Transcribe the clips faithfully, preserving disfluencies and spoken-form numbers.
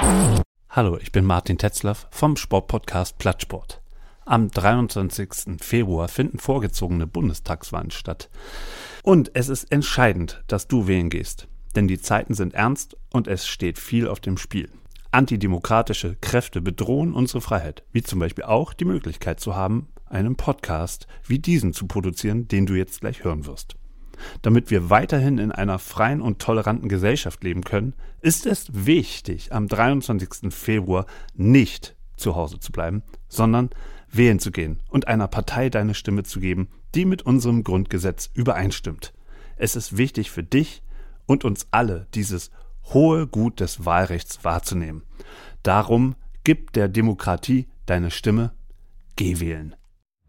Hallo, ich bin Martin Tetzlaff vom Sportpodcast Plattsport. Am dreiundzwanzigsten Februar finden vorgezogene Bundestagswahlen statt. Und es ist entscheidend, dass du wählen gehst. Denn die Zeiten sind ernst und es steht viel auf dem Spiel. Antidemokratische Kräfte bedrohen unsere Freiheit, wie zum Beispiel auch die Möglichkeit zu haben, einen Podcast wie diesen zu produzieren, den du jetzt gleich hören wirst. Damit wir weiterhin in einer freien und toleranten Gesellschaft leben können, ist es wichtig, am dreiundzwanzigsten Februar nicht zu Hause zu bleiben, sondern wählen zu gehen und einer Partei deine Stimme zu geben, die mit unserem Grundgesetz übereinstimmt. Es ist wichtig für dich und uns alle, dieses hohe Gut des Wahlrechts wahrzunehmen. Darum gib der Demokratie deine Stimme, geh wählen.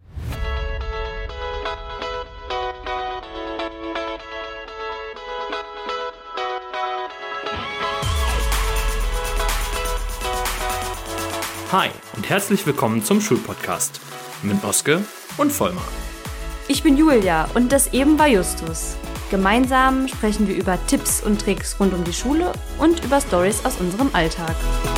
Hi und herzlich willkommen zum Schulpodcast mit Oske und Vollmar. Ich bin Julia und das eben war Justus. Gemeinsam sprechen wir über Tipps und Tricks rund um die Schule und über Storys aus unserem Alltag.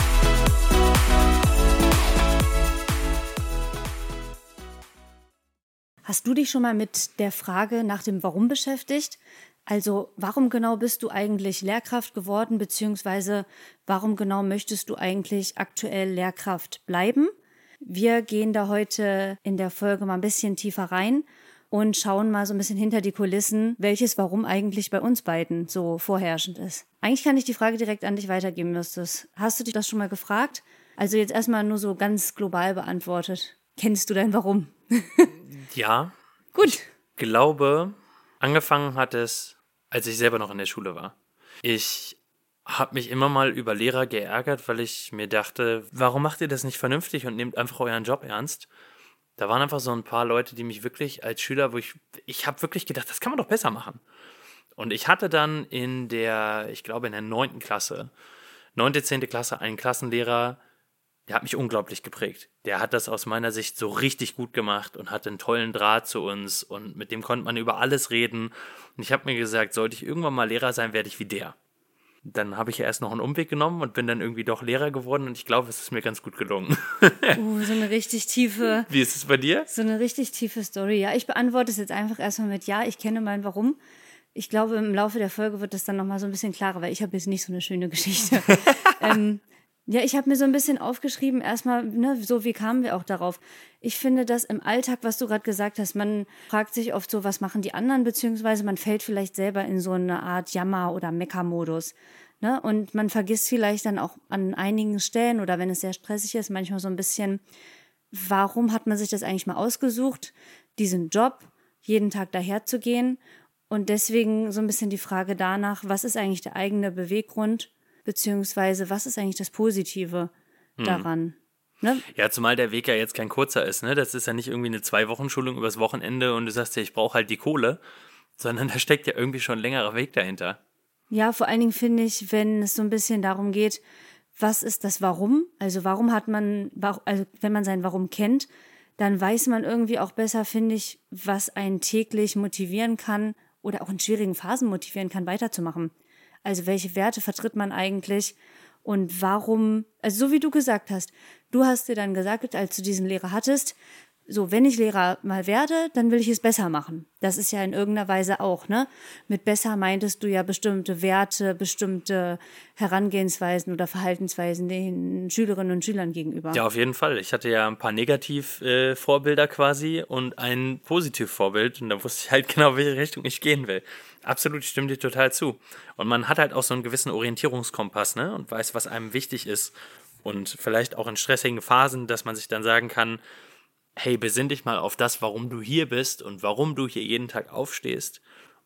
Hast du dich schon mal mit der Frage nach dem Warum beschäftigt? Also, warum genau bist du eigentlich Lehrkraft geworden, beziehungsweise warum genau möchtest du eigentlich aktuell Lehrkraft bleiben? Wir gehen da heute in der Folge mal ein bisschen tiefer rein und schauen mal so ein bisschen hinter die Kulissen, welches Warum eigentlich bei uns beiden so vorherrschend ist. Eigentlich kann ich die Frage direkt an dich weitergeben, Justus. Hast du dich das schon mal gefragt? Also jetzt erstmal nur so ganz global beantwortet. Kennst du dein Warum? Ja. Gut. Ich glaube, angefangen hat es, als ich selber noch in der Schule war. Ich habe mich immer mal über Lehrer geärgert, weil ich mir dachte, warum macht ihr das nicht vernünftig und nehmt einfach euren Job ernst? Da waren einfach so ein paar Leute, die mich wirklich als Schüler, wo ich, ich habe wirklich gedacht, das kann man doch besser machen. Und ich hatte dann in der, ich glaube in der neunten Klasse, neunte, zehnte Klasse einen Klassenlehrer, der hat mich unglaublich geprägt. Der hat das aus meiner Sicht so richtig gut gemacht und hatte einen tollen Draht zu uns und mit dem konnte man über alles reden. Und ich habe mir gesagt, sollte ich irgendwann mal Lehrer sein, werde ich wie der. Dann habe ich erst noch einen Umweg genommen und bin dann irgendwie doch Lehrer geworden und ich glaube, es ist mir ganz gut gelungen. Uh, so eine richtig tiefe... Wie ist es bei dir? So eine richtig tiefe Story. Ja, ich beantworte es jetzt einfach erstmal mit Ja, ich kenne mein Warum. Ich glaube, im Laufe der Folge wird das dann nochmal so ein bisschen klarer, weil ich habe jetzt nicht so eine schöne Geschichte. ähm, Ja, ich habe mir so ein bisschen aufgeschrieben, erstmal, ne, so wie kamen wir auch darauf. Ich finde das im Alltag, was du gerade gesagt hast, man fragt sich oft so, was machen die anderen, beziehungsweise man fällt vielleicht selber in so eine Art Jammer- oder Mecker-Modus. Ne? Und man vergisst vielleicht dann auch an einigen Stellen oder wenn es sehr stressig ist, manchmal so ein bisschen, warum hat man sich das eigentlich mal ausgesucht, diesen Job, jeden Tag daherzugehen? Und deswegen so ein bisschen die Frage danach, was ist eigentlich der eigene Beweggrund? Beziehungsweise, was ist eigentlich das Positive daran? Hm. Ne? Ja, zumal der Weg ja jetzt kein kurzer ist, ne? Das ist ja nicht irgendwie eine Zwei-Wochen-Schulung übers Wochenende und du sagst ja, ich brauche halt die Kohle, sondern da steckt ja irgendwie schon ein längerer Weg dahinter. Ja, vor allen Dingen finde ich, wenn es so ein bisschen darum geht, was ist das Warum? Also warum hat man, also wenn man sein Warum kennt, dann weiß man irgendwie auch besser, finde ich, was einen täglich motivieren kann oder auch in schwierigen Phasen motivieren kann, weiterzumachen. Also welche Werte vertritt man eigentlich und warum, also so wie du gesagt hast, du hast dir dann gesagt, als du diesen Lehrer hattest, so wenn ich Lehrer mal werde, dann will ich es besser machen. Das ist ja in irgendeiner Weise auch, ne? Mit besser meintest du ja bestimmte Werte, bestimmte Herangehensweisen oder Verhaltensweisen den Schülerinnen und Schülern gegenüber. Ja, auf jeden Fall. Ich hatte ja ein paar Negativ-Vorbilder quasi und ein Positiv-Vorbild und da wusste ich halt genau, welche Richtung ich gehen will. Absolut, ich stimme dir total zu. Und man hat halt auch so einen gewissen Orientierungskompass, ne? Und weiß, was einem wichtig ist. Und vielleicht auch in stressigen Phasen, dass man sich dann sagen kann, hey, besinn dich mal auf das, warum du hier bist und warum du hier jeden Tag aufstehst.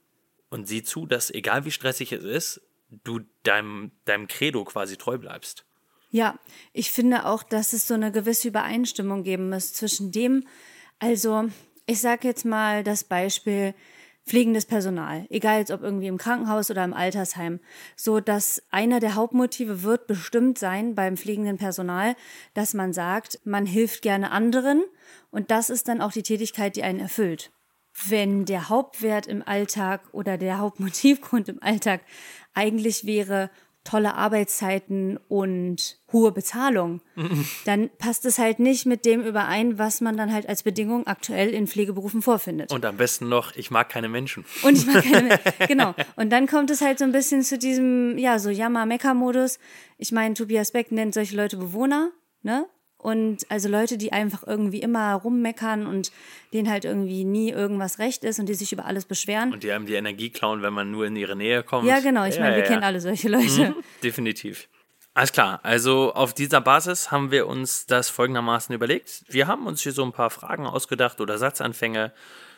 Und sieh zu, dass egal wie stressig es ist, du deinem, deinem Credo quasi treu bleibst. Ja, ich finde auch, dass es so eine gewisse Übereinstimmung geben muss zwischen dem, also ich sage jetzt mal das Beispiel pflegendes Personal, egal jetzt ob irgendwie im Krankenhaus oder im Altersheim, so dass einer der Hauptmotive wird bestimmt sein beim pflegenden Personal, dass man sagt, man hilft gerne anderen und das ist dann auch die Tätigkeit, die einen erfüllt. Wenn der Hauptwert im Alltag oder der Hauptmotivgrund im Alltag eigentlich wäre, tolle Arbeitszeiten und hohe Bezahlung, dann passt es halt nicht mit dem überein, was man dann halt als Bedingung aktuell in Pflegeberufen vorfindet. Und am besten noch, ich mag keine Menschen. Und ich mag keine Menschen, genau. Und dann kommt es halt so ein bisschen zu diesem, ja, so Jammer-Mecker-Modus. Ich meine, Tobias Beck nennt solche Leute Bewohner, ne? Und also Leute, die einfach irgendwie immer rummeckern und denen halt irgendwie nie irgendwas recht ist und die sich über alles beschweren. Und die einem die Energie klauen, wenn man nur in ihre Nähe kommt. Ja, genau. Ich ja, meine, wir ja. kennen alle solche Leute. Mhm, definitiv. Alles klar. Also auf dieser Basis haben wir uns das folgendermaßen überlegt. Wir haben uns hier so ein paar Fragen ausgedacht oder Satzanfänge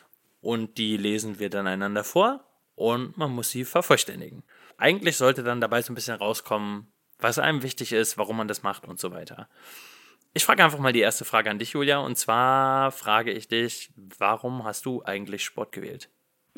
und die lesen wir dann einander vor und man muss sie vervollständigen. Eigentlich sollte dann dabei so ein bisschen rauskommen, was einem wichtig ist, warum man das macht und so weiter. Ich frage einfach mal die erste Frage an dich, Julia. Und zwar frage ich dich, warum hast du eigentlich Sport gewählt?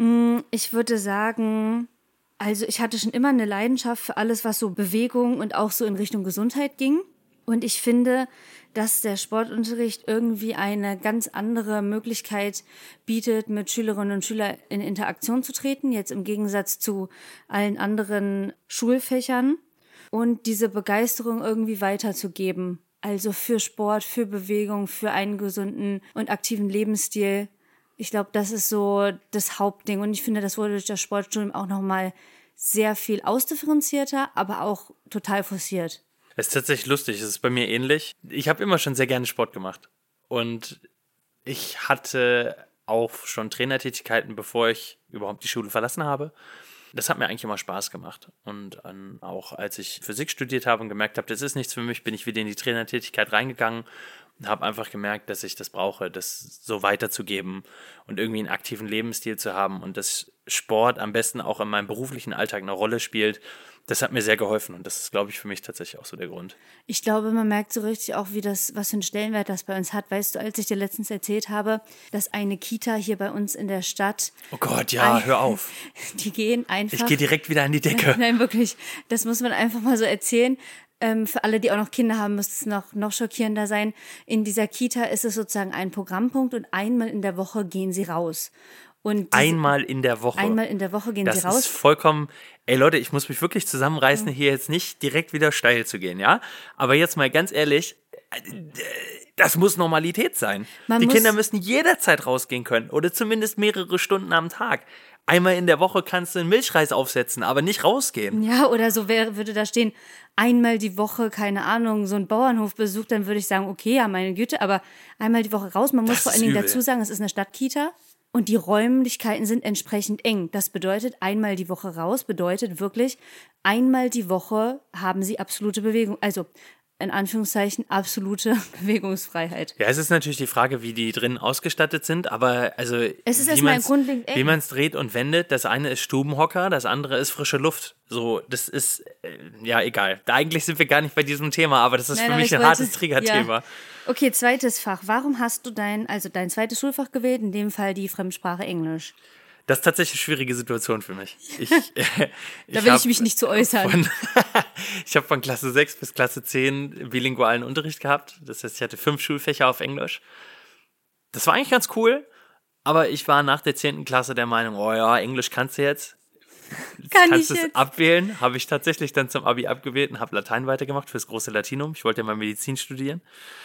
Ich würde sagen, also ich hatte schon immer eine Leidenschaft für alles, was so Bewegung und auch so in Richtung Gesundheit ging. Und ich finde, dass der Sportunterricht irgendwie eine ganz andere Möglichkeit bietet, mit Schülerinnen und Schülern in Interaktion zu treten, jetzt im Gegensatz zu allen anderen Schulfächern. Und diese Begeisterung irgendwie weiterzugeben. Also für Sport, für Bewegung, für einen gesunden und aktiven Lebensstil. Ich glaube, das ist so das Hauptding. Und ich finde, das wurde durch das Sportstudium auch nochmal sehr viel ausdifferenzierter, aber auch total forciert. Es ist tatsächlich lustig, es ist bei mir ähnlich. Ich habe immer schon sehr gerne Sport gemacht. Und ich hatte auch schon Trainertätigkeiten, bevor ich überhaupt die Schule verlassen habe. Das hat mir eigentlich immer Spaß gemacht. Und ähm, auch als ich Physik studiert habe und gemerkt habe, das ist nichts für mich, bin ich wieder in die Trainertätigkeit reingegangen und habe einfach gemerkt, dass ich das brauche, das so weiterzugeben und irgendwie einen aktiven Lebensstil zu haben und dass Sport am besten auch in meinem beruflichen Alltag eine Rolle spielt. Das hat mir sehr geholfen und das ist, glaube ich, für mich tatsächlich auch so der Grund. Ich glaube, man merkt so richtig auch, wie das, was für einen Stellenwert das bei uns hat. Weißt du, als ich dir letztens erzählt habe, dass eine Kita hier bei uns in der Stadt... Oh Gott, ja, ein, hör auf. Die gehen einfach... Ich gehe direkt wieder an die Decke. Nein, nein, wirklich. Das muss man einfach mal so erzählen. Ähm, für alle, die auch noch Kinder haben, müsste es noch, noch schockierender sein. In dieser Kita ist es sozusagen ein Programmpunkt und einmal in der Woche gehen sie raus. Und diese, einmal in der Woche. Einmal in der Woche gehen das sie raus. Das ist vollkommen, ey Leute, ich muss mich wirklich zusammenreißen, mhm. hier jetzt nicht direkt wieder steil zu gehen, ja? Aber jetzt mal ganz ehrlich, das muss Normalität sein. Man Die muss, Kinder müssen jederzeit rausgehen können oder zumindest mehrere Stunden am Tag. Einmal in der Woche kannst du einen Milchreis aufsetzen, aber nicht rausgehen. Ja, oder so wäre, würde da stehen, einmal die Woche, keine Ahnung, so ein Bauernhofbesuch, dann würde ich sagen, okay, ja, meine Güte, aber einmal die Woche raus. Man muss das vor allen Dingen übel. dazu sagen, es ist eine Stadtkita und die Räumlichkeiten sind entsprechend eng. Das bedeutet, einmal die Woche raus bedeutet wirklich, einmal die Woche haben sie absolute Bewegung, also in Anführungszeichen absolute Bewegungsfreiheit. Ja, es ist natürlich die Frage, wie die drin ausgestattet sind, aber also es ist wie erstmal man's, grundlegend eng. wie man es dreht und wendet, das eine ist Stubenhocker, das andere ist frische Luft. So, das ist, äh, ja, egal. Da eigentlich sind wir gar nicht bei diesem Thema, aber das ist Nein, für mich ein wollte, hartes Triggerthema. Ja. Okay, zweites Fach. Warum hast du dein, also dein zweites Schulfach gewählt, in dem Fall die Fremdsprache Englisch? Das ist tatsächlich eine schwierige Situation für mich. Ich, äh, ich da will ich mich nicht zu äußern. Von, ich habe von Klasse sechs bis Klasse zehn bilingualen Unterricht gehabt. Das heißt, ich hatte fünf Schulfächer auf Englisch. Das war eigentlich ganz cool, aber ich war nach der zehnten Klasse der Meinung, oh ja, Englisch kannst du jetzt. Kann kannst ich es jetzt? abwählen. Habe ich tatsächlich dann zum Abi abgewählt und habe Latein weitergemacht fürs große Latinum. Ich wollte ja mal Medizin studieren.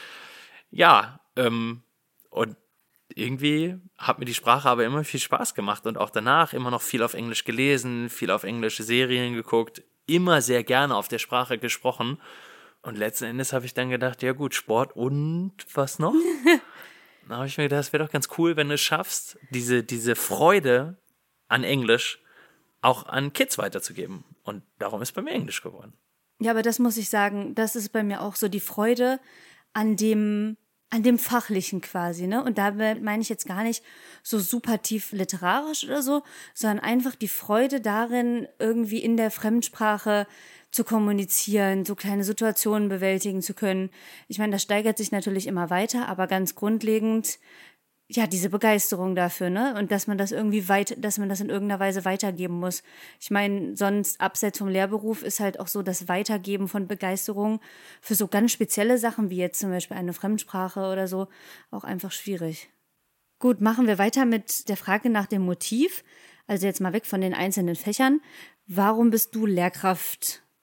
Ja, ähm, und irgendwie hat mir die Sprache aber immer viel Spaß gemacht und auch danach immer noch viel auf Englisch gelesen, viel auf englische Serien geguckt, immer sehr gerne auf der Sprache gesprochen. Und letzten Endes habe ich dann gedacht, ja gut, Sport und was noch? Dann habe ich mir gedacht, das wäre doch ganz cool, wenn du es schaffst, diese, diese Freude an Englisch auch an Kids weiterzugeben. Und darum ist bei mir Englisch geworden. Ja, aber das muss ich sagen, das ist bei mir auch so die Freude an dem... an dem Fachlichen quasi, ne? Und da meine ich jetzt gar nicht so super tief literarisch oder so, sondern einfach die Freude darin, irgendwie in der Fremdsprache zu kommunizieren, so kleine Situationen bewältigen zu können. Ich meine, das steigert sich natürlich immer weiter, aber ganz grundlegend, ja, diese Begeisterung dafür, ne? Und dass man das irgendwie weit, dass man das in irgendeiner Weise weitergeben muss. Ich meine, sonst abseits vom Lehrberuf ist halt auch so das Weitergeben von Begeisterung für so ganz spezielle Sachen, wie jetzt zum Beispiel eine Fremdsprache oder so, auch einfach schwierig. Gut, machen wir weiter mit der Frage nach dem Motiv. Also jetzt mal weg von den einzelnen Fächern. Warum bist du Lehrkraft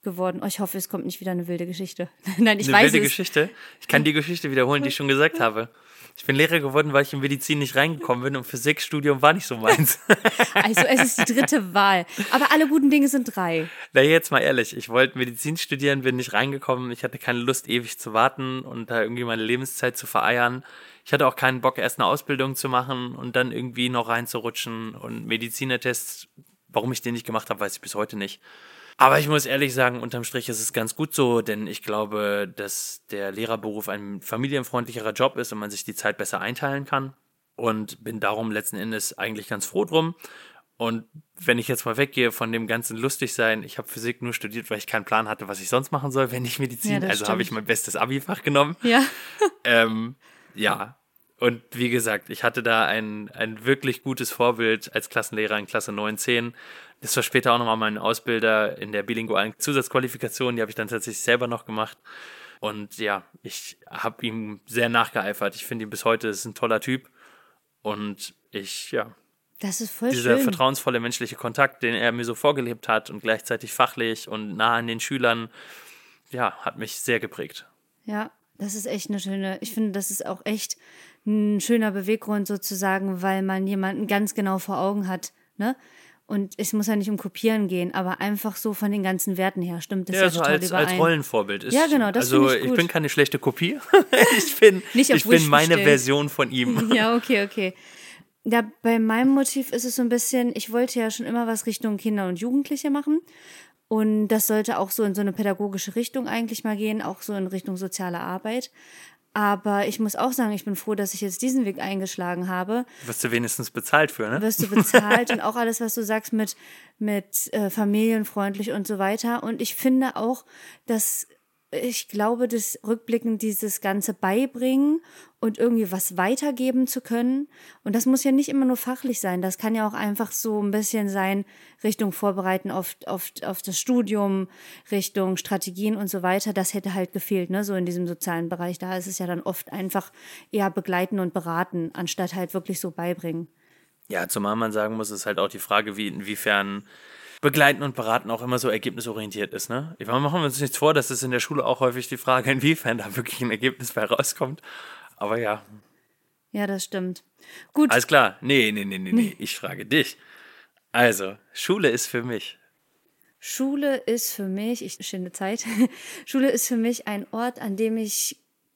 geworden. Oh, ich hoffe, es kommt nicht wieder eine wilde Geschichte. Nein, ich eine weiß wilde es. Geschichte? Ich kann die Geschichte wiederholen, die ich schon gesagt habe. Ich bin Lehrer geworden, weil ich in Medizin nicht reingekommen bin und Physikstudium war nicht so meins. Also es ist die dritte Wahl. Aber alle guten Dinge sind drei. Na, jetzt mal ehrlich, ich wollte Medizin studieren, bin nicht reingekommen. Ich hatte keine Lust, ewig zu warten und da irgendwie meine Lebenszeit zu vereiern. Ich hatte auch keinen Bock, erst eine Ausbildung zu machen und dann irgendwie noch reinzurutschen. Und Medizinertests, warum ich den nicht gemacht habe, weiß ich bis heute nicht. Aber ich muss ehrlich sagen, unterm Strich ist es ganz gut so, denn ich glaube, dass der Lehrerberuf ein familienfreundlicherer Job ist und man sich die Zeit besser einteilen kann. Und bin darum letzten Endes eigentlich ganz froh drum. Und wenn ich jetzt mal weggehe von dem ganzen Lustigsein, ich habe Physik nur studiert, weil ich keinen Plan hatte, was ich sonst machen soll, wenn nicht Medizin. Ja, das also habe ich stimmt. mein bestes Abi-Fach genommen. Ja. Ähm, ja, und wie gesagt, ich hatte da ein, ein wirklich gutes Vorbild als Klassenlehrer in Klasse neun, zehn. Das war später auch nochmal mein Ausbilder in der bilingualen Zusatzqualifikation, die habe ich dann tatsächlich selber noch gemacht. Und ja, ich habe ihm sehr nachgeeifert. Ich finde ihn bis heute, ist ein toller Typ. Und ich, ja, Das ist voll dieser schön. vertrauensvolle menschliche Kontakt, den er mir so vorgelebt hat und gleichzeitig fachlich und nah an den Schülern, ja, hat mich sehr geprägt. Ja, das ist echt eine schöne, ich finde, das ist auch echt ein schöner Beweggrund sozusagen, weil man jemanden ganz genau vor Augen hat, ne? Und es muss ja nicht um Kopieren gehen, aber einfach so von den ganzen Werten her stimmt das ja, Ja, so total als, überein. als Rollenvorbild. Ist, Ja, genau, das Also finde ich ich gut. bin keine schlechte Kopie. ich bin, Nicht auf ich bin Wish meine bestellt. Version von ihm. Ja, okay, okay. Ja, bei meinem Motiv ist es so ein bisschen, ich wollte ja schon immer was Richtung Kinder und Jugendliche machen. Und das sollte auch so in so eine pädagogische Richtung eigentlich mal gehen, auch so in Richtung soziale Arbeit. Aber ich muss auch sagen, ich bin froh, dass ich jetzt diesen Weg eingeschlagen habe. Wirst du wenigstens bezahlt für, ne? Wirst du bezahlt und auch alles, was du sagst mit, mit äh, familienfreundlich und so weiter. Und ich finde auch, dass ich glaube, dass rückblickend dieses Ganze beibringen und irgendwie was weitergeben zu können. Und das muss ja nicht immer nur fachlich sein. Das kann ja auch einfach so ein bisschen sein, Richtung Vorbereiten auf, auf, auf das Studium, Richtung Strategien und so weiter. Das hätte halt gefehlt, ne, so in diesem sozialen Bereich. Da ist es ja dann oft einfach eher begleiten und beraten, anstatt halt wirklich so beibringen. Ja, zumal man sagen muss, ist halt auch die Frage, wie inwiefern Begleiten und Beraten auch immer so ergebnisorientiert ist, ne? Ich meine, machen wir uns nichts vor, das ist in der Schule auch häufig die Frage, inwiefern da wirklich ein Ergebnis bei rauskommt. Aber ja, Ja, das stimmt. Gut. alles klar. Nee, nee, nee, nee, nee. Ich frage dich. Also, Schule ist für mich. Schule ist für mich, ich schinde Zeit, Schule ist für mich ein Ort, an dem ich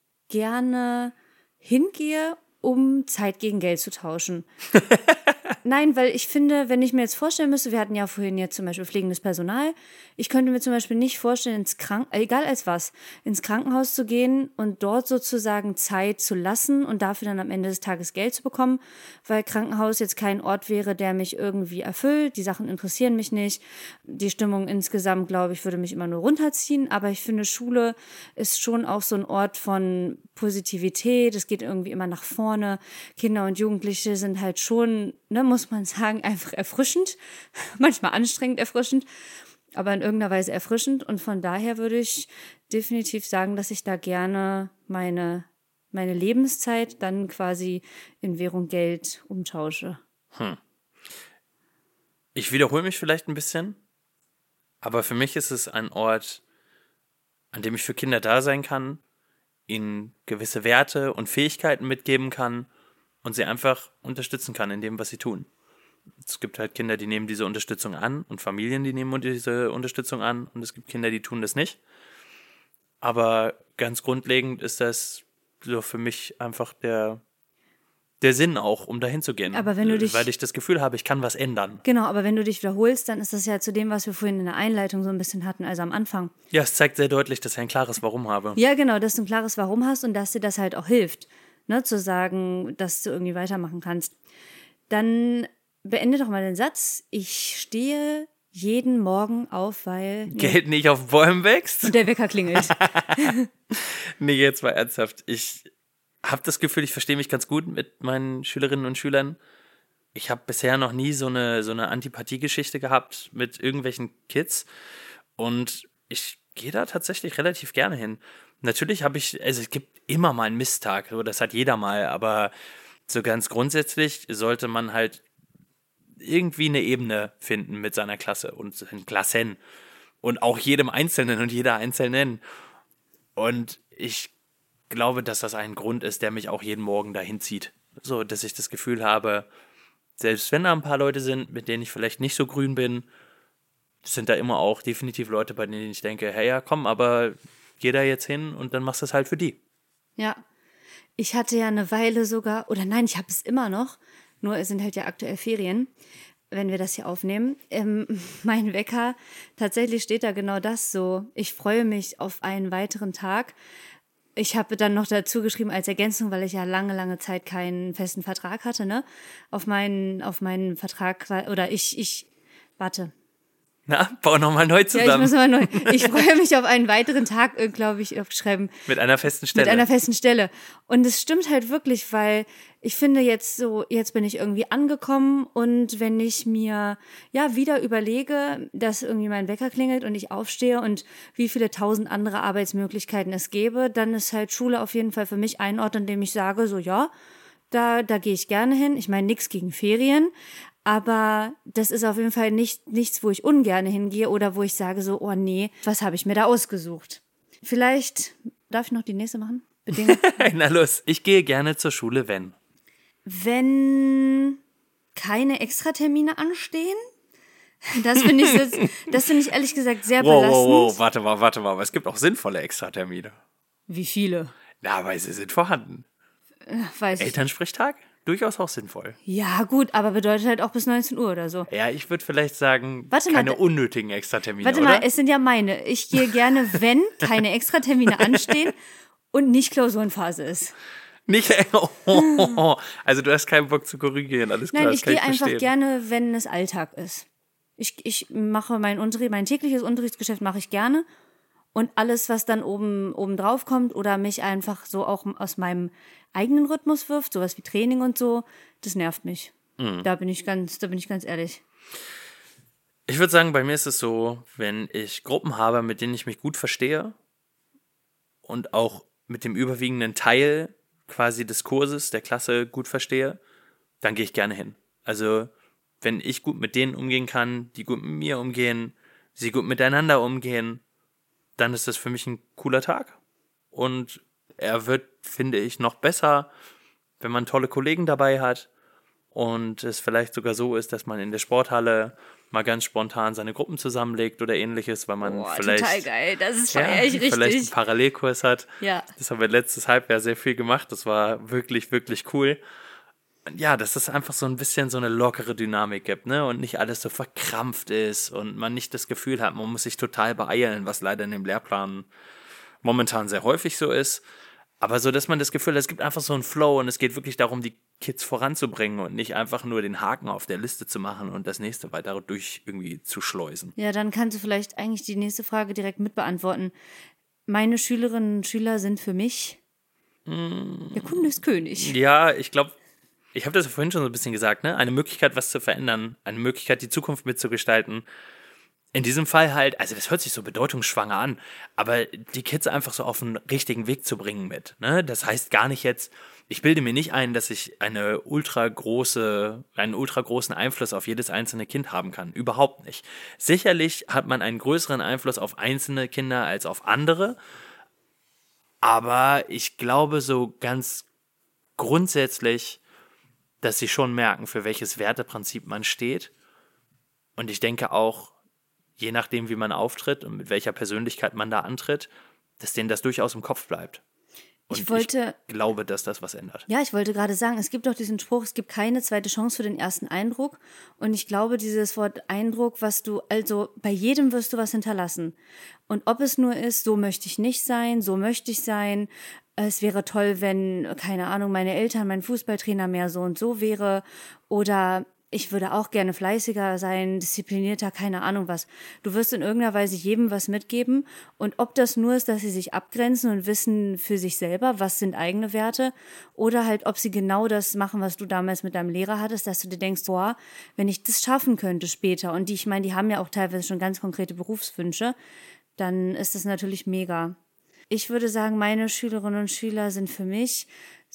gerne hingehe, um Zeit gegen Geld zu tauschen. Nein, weil ich finde, wenn ich mir jetzt vorstellen müsste, wir hatten ja vorhin jetzt zum Beispiel pflegendes Personal, ich könnte mir zum Beispiel nicht vorstellen, ins Krank egal als was, ins Krankenhaus zu gehen und dort sozusagen Zeit zu lassen und dafür dann am Ende des Tages Geld zu bekommen, weil Krankenhaus jetzt kein Ort wäre, der mich irgendwie erfüllt, die Sachen interessieren mich nicht, die Stimmung insgesamt, glaube ich, würde mich immer nur runterziehen, aber ich finde, Schule ist schon auch so ein Ort von Positivität, es geht irgendwie immer nach vorne, Kinder und Jugendliche sind halt schon, ne, muss man sagen, einfach erfrischend, manchmal anstrengend erfrischend, aber in irgendeiner Weise erfrischend und von daher würde ich definitiv sagen, dass ich da gerne meine, meine Lebenszeit dann quasi in Währung Geld umtausche. Ich wiederhole mich vielleicht ein bisschen, aber für mich ist es ein Ort, an dem ich für Kinder da sein kann, ihnen gewisse Werte und Fähigkeiten mitgeben kann und sie einfach unterstützen kann in dem, was sie tun. Es gibt halt Kinder, die nehmen diese Unterstützung an und Familien, die nehmen diese Unterstützung an und es gibt Kinder, die tun das nicht. Aber ganz grundlegend ist das so für mich einfach der, der Sinn auch, um dahin zu gehen. Aber wenn du dich- Weil ich das Gefühl habe, ich kann was ändern. Genau, aber wenn du dich wiederholst, dann ist das ja zu dem, was wir vorhin in der Einleitung so ein bisschen hatten, also am Anfang. Ja, es zeigt sehr deutlich, dass ich ein klares Warum habe. Ja, genau, dass du ein klares Warum hast und dass dir das halt auch hilft, ne, zu sagen, dass du irgendwie weitermachen kannst. Dann beende doch mal den Satz. Ich stehe jeden Morgen auf, weil... Nee. Geld nicht auf Bäumen wächst? Und der Wecker klingelt. Nee, jetzt mal ernsthaft. Ich habe das Gefühl, ich verstehe mich ganz gut mit meinen Schülerinnen und Schülern. Ich habe bisher noch nie so eine, so eine Antipathie-Geschichte gehabt mit irgendwelchen Kids. Und ich gehe da tatsächlich relativ gerne hin. Natürlich habe ich, also es gibt immer mal einen Misttag, so, das hat jeder mal, aber so ganz grundsätzlich sollte man halt irgendwie eine Ebene finden mit seiner Klasse und seinen Klassen. Und auch jedem Einzelnen und jeder Einzelnen. Und ich glaube, dass das ein Grund ist, der mich auch jeden Morgen dahin zieht. So, dass ich das Gefühl habe, selbst wenn da ein paar Leute sind, mit denen ich vielleicht nicht so grün bin, sind da immer auch definitiv Leute, bei denen ich denke, hey, ja, komm, aber geh da jetzt hin und dann machst du es halt für die. Ja, ich hatte ja eine Weile sogar, oder nein, ich habe es immer noch, nur es sind halt ja aktuell Ferien, wenn wir das hier aufnehmen. Ähm, mein Wecker, tatsächlich steht da genau das so. Ich freue mich auf einen weiteren Tag. Ich habe dann noch dazu geschrieben als Ergänzung, weil ich ja lange, lange Zeit keinen festen Vertrag hatte, ne? Auf meinen, auf meinen Vertrag, oder ich, ich, warte. Na, bau nochmal neu zusammen. Ja, ich muss mal neu. Ich freue mich auf einen weiteren Tag, glaube ich, aufschreiben. Mit einer festen Stelle. Mit einer festen Stelle. Und es stimmt halt wirklich, weil ich finde jetzt so, jetzt bin ich irgendwie angekommen und wenn ich mir ja wieder überlege, dass irgendwie mein Wecker klingelt und ich aufstehe und wie viele tausend andere Arbeitsmöglichkeiten es gäbe, dann ist halt Schule auf jeden Fall für mich ein Ort, an dem ich sage, so ja, da, da gehe ich gerne hin. Ich meine, nichts gegen Ferien, aber das ist auf jeden Fall nicht, nichts, wo ich ungerne hingehe oder wo ich sage so, oh nee, was habe ich mir da ausgesucht? Vielleicht, darf ich noch die nächste machen? Bedingung? Na los, ich gehe gerne zur Schule, wenn. Wenn keine Extratermine anstehen? Das finde ich, jetzt, das finde ich ehrlich gesagt sehr wow, belastend. Wow, wow, warte mal, warte mal, aber es gibt auch sinnvolle Extratermine. Wie viele? Na, weil sie sind vorhanden. Weiß ich. Elternsprechtag? Durchaus auch sinnvoll. Ja, gut, aber bedeutet halt auch bis neunzehn Uhr oder so. Ja, ich würde vielleicht sagen, Warte keine mal, unnötigen Extratermine, Warte oder? mal, es sind ja meine. Ich gehe gerne, wenn keine Extratermine anstehen und nicht Klausurenphase ist. Nicht, oh, oh, oh. Also du hast keinen Bock zu korrigieren, alles klar, Nein, das ich kann gehe ich einfach verstehen. gerne, wenn es Alltag ist. Ich, ich mache mein Unterricht, mein tägliches Unterrichtsgeschäft mache ich gerne. Und alles, was dann oben, oben drauf kommt oder mich einfach so auch aus meinem eigenen Rhythmus wirft, sowas wie Training und so, das nervt mich. Mhm. Da bin ich ganz, da bin ich ganz ehrlich. Ich würde sagen, bei mir ist es so, wenn ich Gruppen habe, mit denen ich mich gut verstehe und auch mit dem überwiegenden Teil quasi des Kurses, der Klasse gut verstehe, dann gehe ich gerne hin. Also wenn ich gut mit denen umgehen kann, die gut mit mir umgehen, sie gut miteinander umgehen, dann ist das für mich ein cooler Tag. Und er wird, finde ich, noch besser, wenn man tolle Kollegen dabei hat und es vielleicht sogar so ist, dass man in der Sporthalle mal ganz spontan seine Gruppen zusammenlegt oder ähnliches, weil man Boah, vielleicht, total geil, das ist ja, feier ich richtig. vielleicht einen Parallelkurs hat. Ja. Das haben wir letztes Halbjahr sehr viel gemacht. Das war wirklich, wirklich cool. Ja, dass es einfach so ein bisschen so eine lockere Dynamik gibt, ne? Und nicht alles so verkrampft ist und man nicht das Gefühl hat, man muss sich total beeilen, was leider in dem Lehrplan momentan sehr häufig so ist. Aber so, dass man das Gefühl hat, es gibt einfach so einen Flow und es geht wirklich darum, die Kids voranzubringen und nicht einfach nur den Haken auf der Liste zu machen und das nächste weiter durch irgendwie zu schleusen. Ja, dann kannst du vielleicht eigentlich die nächste Frage direkt mit beantworten. Meine Schülerinnen und Schüler sind für mich mm. der Kunde ist König. Ja, ich glaube, ich habe das ja vorhin schon so ein bisschen gesagt, ne? Eine Möglichkeit, was zu verändern, eine Möglichkeit, die Zukunft mitzugestalten. In diesem Fall halt, also das hört sich so bedeutungsschwanger an, aber die Kids einfach so auf den richtigen Weg zu bringen mit, ne? Das heißt gar nicht jetzt, ich bilde mir nicht ein, dass ich eine ultra große, einen ultra großen Einfluss auf jedes einzelne Kind haben kann. Überhaupt nicht. Sicherlich hat man einen größeren Einfluss auf einzelne Kinder als auf andere, aber ich glaube so ganz grundsätzlich, dass sie schon merken, für welches Werteprinzip man steht. Und ich denke auch, je nachdem, wie man auftritt und mit welcher Persönlichkeit man da antritt, dass denen das durchaus im Kopf bleibt. Und ich, wollte, ich glaube, dass das was ändert. Ja, ich wollte gerade sagen, es gibt doch diesen Spruch, es gibt keine zweite Chance für den ersten Eindruck. Und ich glaube, dieses Wort Eindruck, was du, also bei jedem wirst du was hinterlassen. Und ob es nur ist, so möchte ich nicht sein, so möchte ich sein. Es wäre toll, wenn, keine Ahnung, meine Eltern, mein Fußballtrainer mehr so und so wäre. Oder ich würde auch gerne fleißiger sein, disziplinierter, keine Ahnung was. Du wirst in irgendeiner Weise jedem was mitgeben. Und ob das nur ist, dass sie sich abgrenzen und wissen für sich selber, was sind eigene Werte, oder halt, ob sie genau das machen, was du damals mit deinem Lehrer hattest, dass du dir denkst, boah, wenn ich das schaffen könnte später, und die, ich meine, die haben ja auch teilweise schon ganz konkrete Berufswünsche, dann ist das natürlich mega. Ich würde sagen, meine Schülerinnen und Schüler sind für mich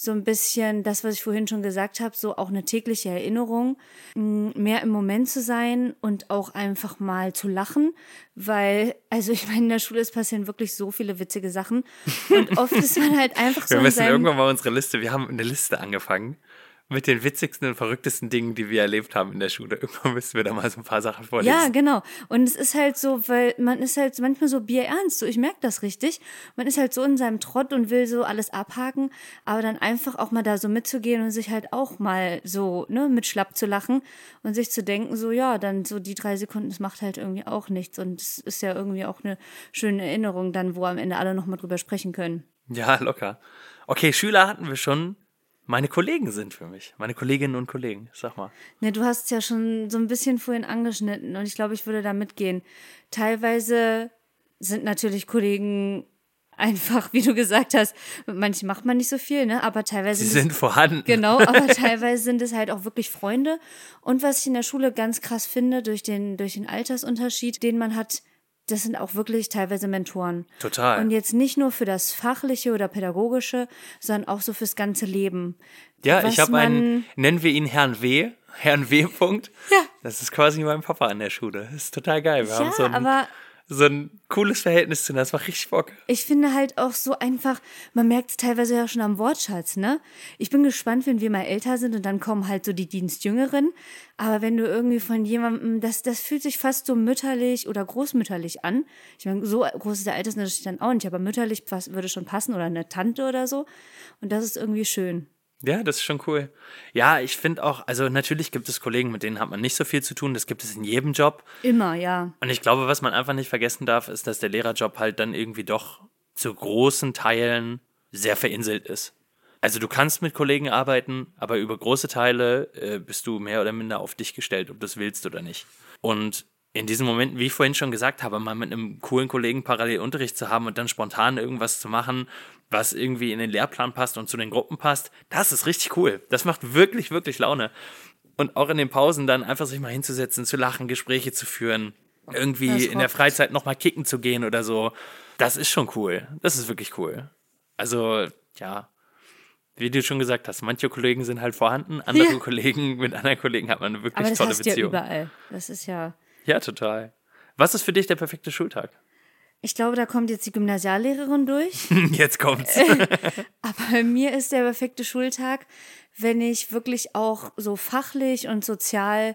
so ein bisschen das, was ich vorhin schon gesagt habe, so auch eine tägliche Erinnerung, mehr im Moment zu sein und auch einfach mal zu lachen, weil, also ich meine, in der Schule es passieren wirklich so viele witzige Sachen und oft ist man halt einfach so Wir in müssen seinem... irgendwann mal unsere Liste, wir haben eine Liste angefangen mit den witzigsten und verrücktesten Dingen, die wir erlebt haben in der Schule. Irgendwann müssen wir da mal so ein paar Sachen vorlesen. Ja, genau. Und es ist halt so, weil man ist halt manchmal so bierernst, so ich merke das richtig. Man ist halt so in seinem Trott und will so alles abhaken, aber dann einfach auch mal da so mitzugehen und sich halt auch mal so, ne, mit schlapp zu lachen und sich zu denken, so ja, dann so die drei Sekunden, das macht halt irgendwie auch nichts und es ist ja irgendwie auch eine schöne Erinnerung dann, wo am Ende alle nochmal drüber sprechen können. Ja, locker. Okay, Schüler hatten wir schon. Meine Kollegen sind für mich. Meine Kolleginnen und Kollegen. Sag mal. Ne, du hast es ja schon so ein bisschen vorhin angeschnitten und ich glaube, ich würde da mitgehen. Teilweise sind natürlich Kollegen einfach, wie du gesagt hast, mit manchen macht man nicht so viel, ne? Aber teilweise Sie sind sind es, vorhanden. genau, aber teilweise sind es halt auch wirklich Freunde. Und was ich in der Schule ganz krass finde, durch den, durch den Altersunterschied, den man hat, das sind auch wirklich teilweise Mentoren. Total. Und jetzt nicht nur für das Fachliche oder Pädagogische, sondern auch so fürs ganze Leben. Ja, Was ich habe man- einen, nennen wir ihn Herrn W., Herrn W. Punkt. Ja. Das ist quasi mein Papa an der Schule. Das ist total geil. Wir Ja, haben so ein, aber so ein cooles Verhältnis zu, das macht richtig Bock. ich finde halt auch so einfach, man merkt es teilweise ja schon am Wortschatz, ne? Ich bin gespannt, wenn wir mal älter sind und dann kommen halt so die Dienstjüngeren. Aber wenn du irgendwie von jemandem, das, das fühlt sich fast so mütterlich oder großmütterlich an. Ich meine, so groß ist der Altersunterschied dann auch nicht, aber mütterlich was würde schon passen oder eine Tante oder so. Und das ist irgendwie schön. Ja, das ist schon cool. Ja, ich finde auch, also natürlich gibt es Kollegen, mit denen hat man nicht so viel zu tun. Das gibt es in jedem Job. Immer, ja. Und ich glaube, was man einfach nicht vergessen darf, ist, dass der Lehrerjob halt dann irgendwie doch zu großen Teilen sehr verinselt ist. Also du kannst mit Kollegen arbeiten, aber über große Teile äh, bist du mehr oder minder auf dich gestellt, ob du es willst oder nicht. Und in diesen Momenten, wie ich vorhin schon gesagt habe, mal mit einem coolen Kollegen parallel Unterricht zu haben und dann spontan irgendwas zu machen, was irgendwie in den Lehrplan passt und zu den Gruppen passt, das ist richtig cool. Das macht wirklich, wirklich Laune. Und auch in den Pausen dann einfach sich mal hinzusetzen, zu lachen, Gespräche zu führen, irgendwie Das in der rockt. Freizeit nochmal kicken zu gehen oder so. Das ist schon cool. Das ist wirklich cool. Also, ja, wie du schon gesagt hast, manche Kollegen sind halt vorhanden, andere Ja. Kollegen, mit anderen Kollegen hat man eine wirklich Aber das tolle hast du ja Beziehung. überall. Das ist ja... Ja, total. Was ist für dich der perfekte Schultag? Ich glaube, da kommt jetzt die Gymnasiallehrerin durch. Jetzt kommt's. Aber bei mir ist der perfekte Schultag, wenn ich wirklich auch so fachlich und sozial,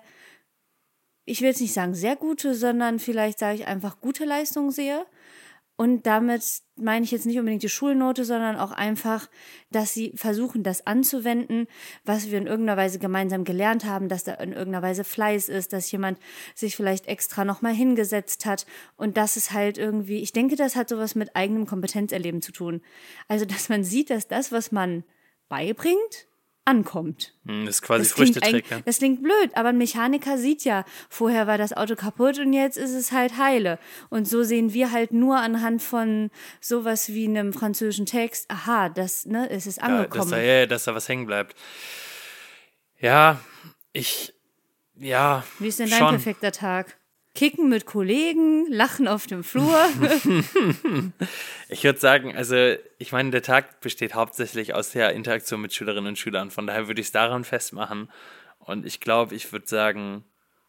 ich will jetzt nicht sagen sehr gute, sondern vielleicht sage ich einfach gute Leistungen sehe. Und damit meine ich jetzt nicht unbedingt die Schulnote, sondern auch einfach, dass sie versuchen, das anzuwenden, was wir in irgendeiner Weise gemeinsam gelernt haben, dass da in irgendeiner Weise Fleiß ist, dass jemand sich vielleicht extra nochmal hingesetzt hat und das ist halt irgendwie, ich denke, das hat sowas mit eigenem Kompetenzerleben zu tun. Also, dass man sieht, dass das, was man beibringt, ankommt. Hm, Das ist quasi Das klingt, Früchteträger. eigentlich- das klingt blöd, aber ein Mechaniker sieht ja, vorher war das Auto kaputt und jetzt ist es halt heile. Und so sehen wir halt nur anhand von sowas wie einem französischen Text, aha, das, ne, es ist Ja, dass, angekommen. da, ja, dass da was hängen bleibt. Ja, ich, ja, Wie ist denn dein schon. perfekter Tag? Kicken mit Kollegen, lachen auf dem Flur. Ich würde sagen, also ich meine, der Tag besteht hauptsächlich aus der Interaktion mit Schülerinnen und Schülern. Von daher würde ich es daran festmachen. Und ich glaube, ich würde sagen,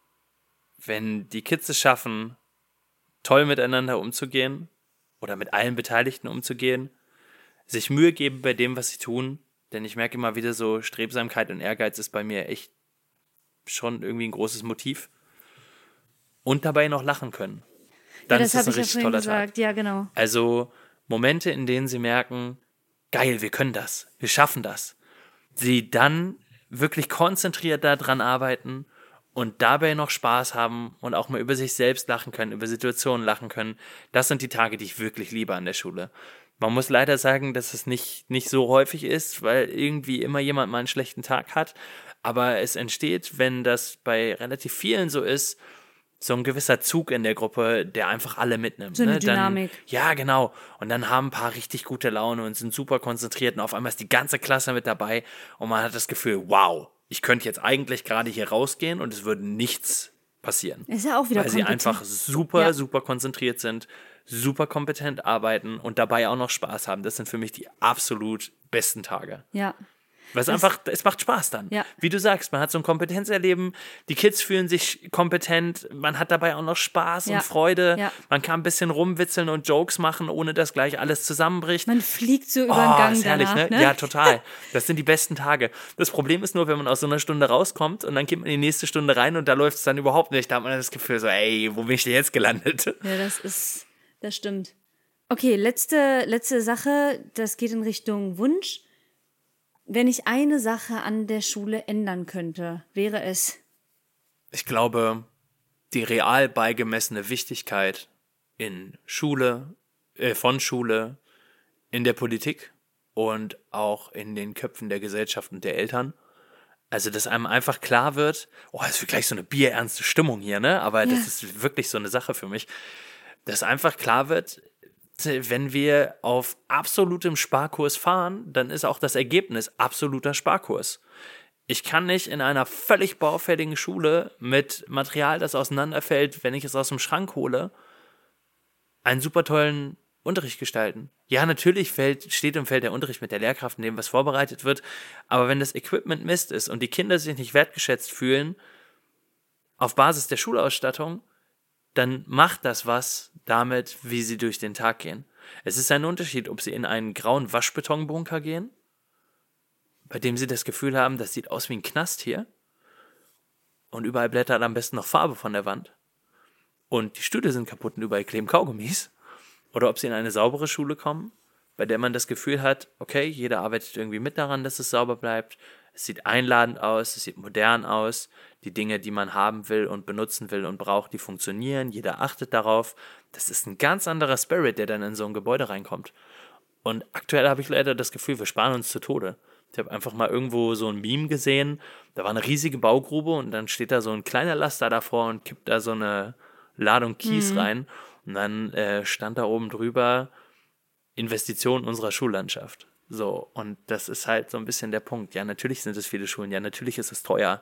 wenn die Kids es schaffen, toll miteinander umzugehen oder mit allen Beteiligten umzugehen, sich Mühe geben bei dem, was sie tun, denn ich merke immer wieder so, Strebsamkeit und Ehrgeiz ist bei mir echt schon irgendwie ein großes Motiv. Und dabei noch lachen können. Dann ja, ist das das habe ein ich ja richtig vorhin toller Tag. gesagt. Ja, genau. Also Momente, in denen sie merken, geil, wir können das, wir schaffen das. Sie dann wirklich konzentriert daran arbeiten und dabei noch Spaß haben und auch mal über sich selbst lachen können, über Situationen lachen können. Das sind die Tage, die ich wirklich liebe an der Schule. Man muss leider sagen, dass es nicht, nicht so häufig ist, weil irgendwie immer jemand mal einen schlechten Tag hat. Aber es entsteht, wenn das bei relativ vielen so ist, so ein gewisser Zug in der Gruppe, der einfach alle mitnimmt. So eine ne? Dynamik. Dann, ja, genau. Und dann haben ein paar richtig gute Laune und sind super konzentriert und auf einmal ist die ganze Klasse mit dabei und man hat das Gefühl, wow, ich könnte jetzt eigentlich gerade hier rausgehen und es würde nichts passieren. Ist ja auch wieder Weil sie kompetent. einfach super, Ja. super konzentriert sind, super kompetent arbeiten und dabei auch noch Spaß haben. Das sind für mich die absolut besten Tage. Ja. Weil es einfach, es macht Spaß dann. Ja. Wie du sagst, man hat so ein Kompetenzerleben, die Kids fühlen sich kompetent, man hat dabei auch noch Spaß Ja. und Freude, Ja. man kann ein bisschen rumwitzeln und Jokes machen, ohne dass gleich alles zusammenbricht. Man fliegt so über Oh, den Gang ist herrlich, danach, ne? ne? Ja, total. Das sind die besten Tage. Das Problem ist nur, wenn man aus so einer Stunde rauskommt und dann geht man in die nächste Stunde rein und da läuft es dann überhaupt nicht. Da hat man das Gefühl so, ey, wo bin ich denn jetzt gelandet? Ja, das ist, das stimmt. Okay, letzte, letzte Sache, das geht in Richtung Wunsch. Wenn ich eine Sache an der Schule ändern könnte, wäre es? Ich glaube, die real beigemessene Wichtigkeit in Schule, äh, von Schule, in der Politik und auch in den Köpfen der Gesellschaft und der Eltern. Also, dass einem einfach klar wird, oh, das wird gleich so eine bierernste Stimmung hier, ne? Aber Ja. das ist wirklich so eine Sache für mich, dass einfach klar wird, wenn wir auf absolutem Sparkurs fahren, dann ist auch das Ergebnis absoluter Sparkurs. Ich kann nicht in einer völlig baufälligen Schule mit Material, das auseinanderfällt, wenn ich es aus dem Schrank hole, einen super tollen Unterricht gestalten. Ja, natürlich fällt, steht und fällt der Unterricht mit der Lehrkraft, in dem was vorbereitet wird, aber wenn das Equipment Mist ist und die Kinder sich nicht wertgeschätzt fühlen, auf Basis der Schulausstattung, dann macht das was damit, wie sie durch den Tag gehen. Es ist ein Unterschied, ob sie in einen grauen Waschbetonbunker gehen, bei dem sie das Gefühl haben, das sieht aus wie ein Knast hier und überall blättert am besten noch Farbe von der Wand und die Stühle sind kaputt und überall kleben Kaugummis, oder ob sie in eine saubere Schule kommen, bei der man das Gefühl hat, okay, jeder arbeitet irgendwie mit daran, dass es sauber bleibt, es sieht einladend aus, es sieht modern aus, die Dinge, die man haben will und benutzen will und braucht, die funktionieren, jeder achtet darauf. Das ist ein ganz anderer Spirit, der dann in so ein Gebäude reinkommt. Und aktuell habe ich leider das Gefühl, wir sparen uns zu Tode. Ich habe einfach mal irgendwo so ein Meme gesehen, da war eine riesige Baugrube und dann steht da so ein kleiner Laster davor und kippt da so eine Ladung Kies mhm. rein und dann äh, stand da oben drüber Investition unserer Schullandschaft. So, und das ist halt so ein bisschen der Punkt. Ja, natürlich sind es viele Schulen, ja, natürlich ist es teuer,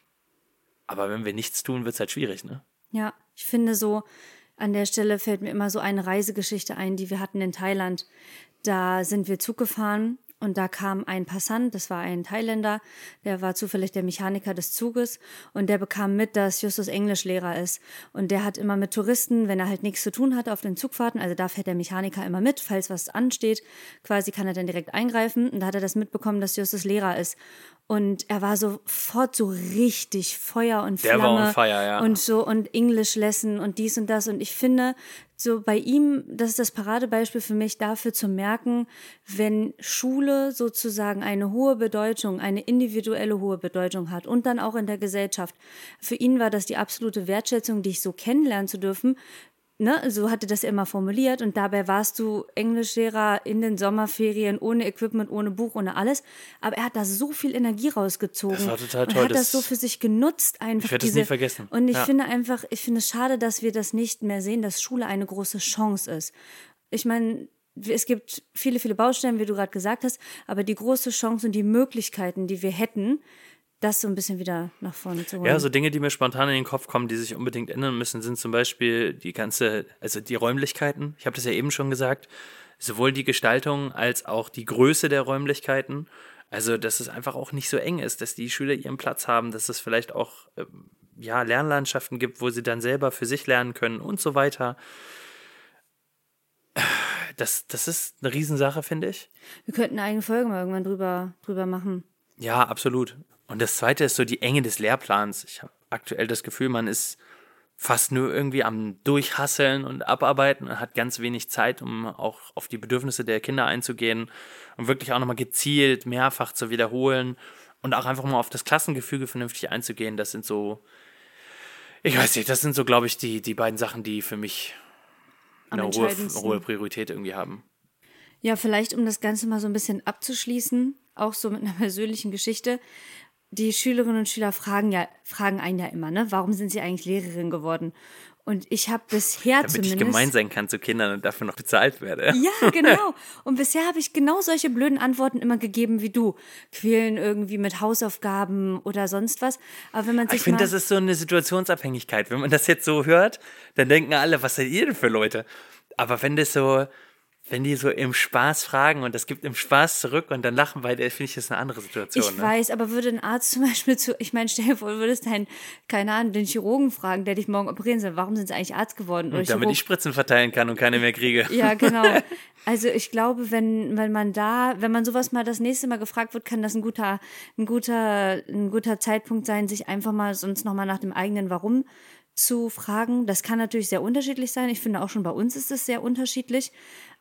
aber wenn wir nichts tun, wird es halt schwierig, ne? Ja, ich finde so, an der Stelle fällt mir immer so eine Reisegeschichte ein, die wir hatten in Thailand. Da sind wir Zug gefahren und da kam ein Passant, das war ein Thailänder, der war zufällig der Mechaniker des Zuges und der bekam mit, dass Justus Englischlehrer ist. Und der hat immer mit Touristen, wenn er halt nichts zu tun hat auf den Zugfahrten, also da fährt der Mechaniker immer mit, falls was ansteht, quasi kann er dann direkt eingreifen. Und da hat er das mitbekommen, dass Justus Lehrer ist. Und er war sofort so richtig Feuer und Flamme. Der war on fire, ja. Und so und English Lesson und dies und das. Und ich finde, so bei ihm, das ist das Paradebeispiel für mich dafür zu merken, wenn Schule sozusagen eine hohe Bedeutung, eine individuelle hohe Bedeutung hat und dann auch in der Gesellschaft. Für ihn war das die absolute Wertschätzung, dich so kennenlernen zu dürfen. Ne, so hatte das immer formuliert und dabei warst du Englischlehrer in den Sommerferien, ohne Equipment, ohne Buch, ohne alles. Aber er hat da so viel Energie rausgezogen. Das war total toll. Und hat das, das so für sich genutzt einfach. Ich werde diese, das nie vergessen. Und ich ja. finde einfach, ich finde es schade, dass wir das nicht mehr sehen, dass Schule eine große Chance ist. Ich meine, es gibt viele, viele Baustellen, wie du gerade gesagt hast, aber die große Chance und die Möglichkeiten, die wir hätten, das so ein bisschen wieder nach vorne zu holen. Ja, so Dinge, die mir spontan in den Kopf kommen, die sich unbedingt ändern müssen, sind zum Beispiel die ganze, also die Räumlichkeiten. Ich habe das ja eben schon gesagt. Sowohl die Gestaltung als auch die Größe der Räumlichkeiten. Also, dass es einfach auch nicht so eng ist, dass die Schüler ihren Platz haben, dass es vielleicht auch ähm, ja, Lernlandschaften gibt, wo sie dann selber für sich lernen können und so weiter. Das, das ist eine Riesensache, finde ich. Wir könnten eine eigene Folge mal irgendwann drüber, drüber machen. Ja, absolut. Und das Zweite ist so die Enge des Lehrplans. Ich habe aktuell das Gefühl, man ist fast nur irgendwie am Durchhasseln und Abarbeiten und hat ganz wenig Zeit, um auch auf die Bedürfnisse der Kinder einzugehen und wirklich auch nochmal gezielt mehrfach zu wiederholen und auch einfach mal auf das Klassengefüge vernünftig einzugehen. Das sind so, ich weiß nicht, das sind so, glaube ich, die, die beiden Sachen, die für mich eine hohe, hohe Priorität irgendwie haben. Ja, vielleicht, um das Ganze mal so ein bisschen abzuschließen, auch so mit einer persönlichen Geschichte. Die Schülerinnen und Schüler fragen ja, fragen einen ja immer, ne? Warum sind sie eigentlich Lehrerin geworden? Und ich habe bisher Damit zumindest... ich gemein sein kann zu Kindern und dafür noch bezahlt werde. Ja, genau. Und bisher habe ich genau solche blöden Antworten immer gegeben wie du. Quälen irgendwie mit Hausaufgaben oder sonst was. Aber wenn man sich Ich finde, mal das ist so eine Situationsabhängigkeit. Wenn man das jetzt so hört, dann denken alle, was seid ihr denn für Leute? Aber wenn das so... wenn die so im Spaß fragen und das gibt im Spaß zurück und dann lachen beide, finde ich, das eine andere Situation. Ich ne? weiß, aber würde ein Arzt zum Beispiel zu, ich meine, stell dir vor, du würdest deinen, keine Ahnung, den Chirurgen fragen, der dich morgen operieren soll, warum sind sie eigentlich Arzt geworden? Oder Und damit Chirurg- ich Spritzen verteilen kann und keine mehr kriege. Ja, genau. Also ich glaube, wenn, wenn man da, wenn man sowas mal das nächste Mal gefragt wird, kann das ein guter, ein guter, ein guter Zeitpunkt sein, sich einfach mal sonst nochmal nach dem eigenen Warum zu fragen. Das kann natürlich sehr unterschiedlich sein. Ich finde auch schon bei uns ist es sehr unterschiedlich.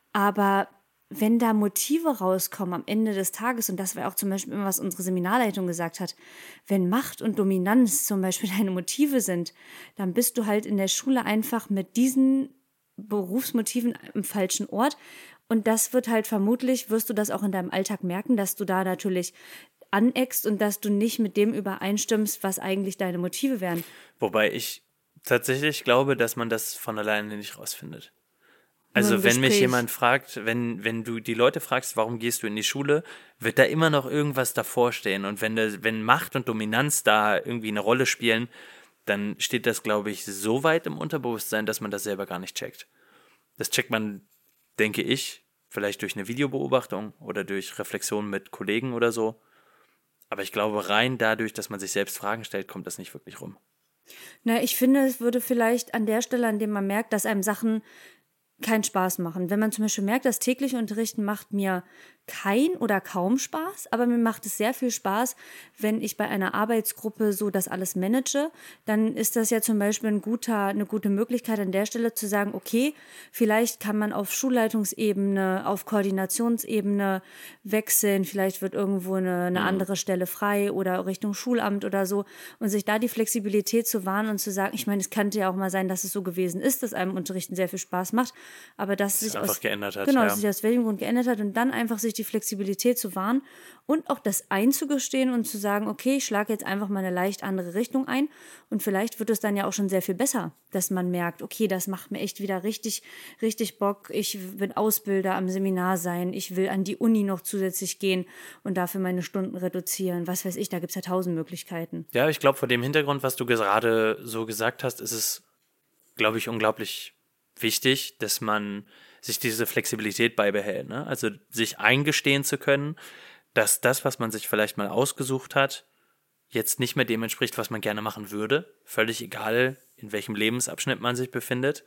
Aber wenn da Motive rauskommen am Ende des Tages, und das war auch zum Beispiel immer, was unsere Seminarleitung gesagt hat, wenn Macht und Dominanz zum Beispiel deine Motive sind, dann bist du halt in der Schule einfach mit diesen Berufsmotiven im falschen Ort. Und das wird halt vermutlich, wirst du das auch in deinem Alltag merken, dass du da natürlich aneckst und dass du nicht mit dem übereinstimmst, was eigentlich deine Motive wären. Wobei ich tatsächlich glaube, dass man das von alleine nicht rausfindet. Also Nur im wenn mich Gespräch. jemand fragt, wenn, wenn du die Leute fragst, warum gehst du in die Schule, wird da immer noch irgendwas davor stehen. Und wenn, das, wenn Macht und Dominanz da irgendwie eine Rolle spielen, dann steht das, glaube ich, so weit im Unterbewusstsein, dass man das selber gar nicht checkt. Das checkt man, denke ich, vielleicht durch eine Videobeobachtung oder durch Reflexion mit Kollegen oder so. Aber ich glaube, rein dadurch, dass man sich selbst Fragen stellt, kommt das nicht wirklich rum. Na, ich finde, es würde vielleicht an der Stelle, an dem man merkt, dass einem Sachen keinen Spaß machen. Wenn man zum Beispiel merkt, das tägliche Unterrichten macht mir kein oder kaum Spaß, aber mir macht es sehr viel Spaß, wenn ich bei einer Arbeitsgruppe so das alles manage, dann ist das ja zum Beispiel ein guter, eine gute Möglichkeit an der Stelle zu sagen, okay, vielleicht kann man auf Schulleitungsebene, auf Koordinationsebene wechseln, vielleicht wird irgendwo eine, eine andere Stelle frei oder Richtung Schulamt oder so und sich da die Flexibilität zu wahren und zu sagen, ich meine, es könnte ja auch mal sein, dass es so gewesen ist, dass einem Unterrichten sehr viel Spaß macht, aber dass es sich einfach aus, geändert hat, genau, ja. dass sich aus welchem Grund geändert hat und dann einfach sich die Flexibilität zu wahren und auch das einzugestehen und zu sagen, okay, ich schlage jetzt einfach mal eine leicht andere Richtung ein und vielleicht wird es dann ja auch schon sehr viel besser, dass man merkt, okay, das macht mir echt wieder richtig, richtig Bock, ich will Ausbilder am Seminar sein, ich will an die Uni noch zusätzlich gehen und dafür meine Stunden reduzieren, was weiß ich, da gibt es ja tausend Möglichkeiten. Ja, ich glaube, vor dem Hintergrund, was du gerade so gesagt hast, ist es, glaube ich, unglaublich wichtig, dass man sich diese Flexibilität beibehält. Ne? Also sich eingestehen zu können, dass das, was man sich vielleicht mal ausgesucht hat, jetzt nicht mehr dem entspricht, was man gerne machen würde. Völlig egal, in welchem Lebensabschnitt man sich befindet.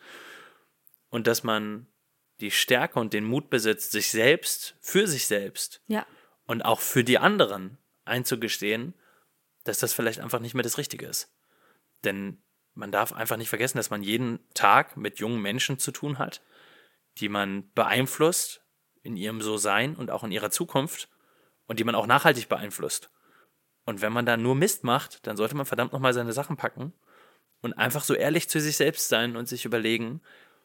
Und dass man die Stärke und den Mut besitzt, sich selbst, für sich selbst Ja. und auch für die anderen einzugestehen, dass das vielleicht einfach nicht mehr das Richtige ist. Denn man darf einfach nicht vergessen, dass man jeden Tag mit jungen Menschen zu tun hat, die man beeinflusst in ihrem So-Sein und auch in ihrer Zukunft und die man auch nachhaltig beeinflusst. Und wenn man da nur Mist macht, dann sollte man verdammt nochmal seine Sachen packen und einfach so ehrlich zu sich selbst sein und sich überlegen,